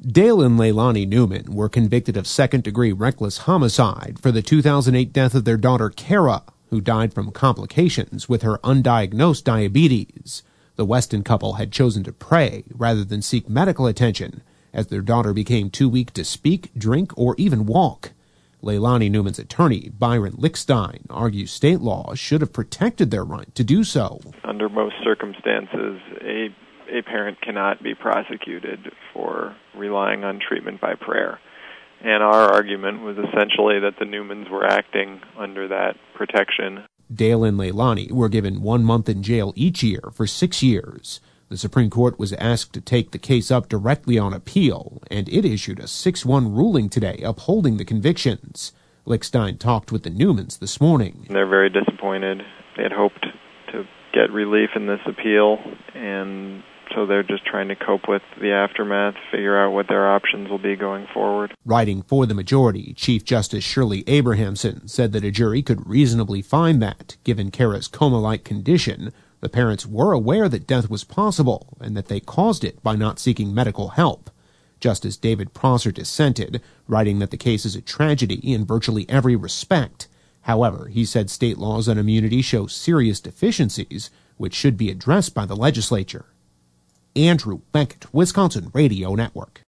Dale and Leilani Newman were convicted of second-degree reckless homicide for the 2008 death of their daughter Kara, who died from complications with her undiagnosed diabetes. The Weston couple had chosen to pray rather than seek medical attention, as their daughter became too weak to speak, drink, or even walk. Leilani Newman's attorney, Byron Lickstein, argues state law should have protected their right to do so. Under most circumstances, a parent cannot be prosecuted for relying on treatment by prayer. And our argument was essentially that the Newmans were acting under that protection. Dale and Leilani were given 1 month in jail each year for 6 years. The Supreme Court was asked to take the case up directly on appeal, and it issued a 6-1 ruling today upholding the convictions. Lickstein talked with the Newmans this morning. They're very disappointed. They had hoped to get relief in this appeal, and so they're just trying to cope with the aftermath, figure out what their options will be going forward. Writing for the majority, Chief Justice Shirley Abrahamson said that a jury could reasonably find that, given Kara's coma-like condition, the parents were aware that death was possible and that they caused it by not seeking medical help. Justice David Prosser dissented, writing that the case is a tragedy in virtually every respect. However, he said state laws on immunity show serious deficiencies, which should be addressed by the legislature. Andrew Beckett, Wisconsin Radio Network.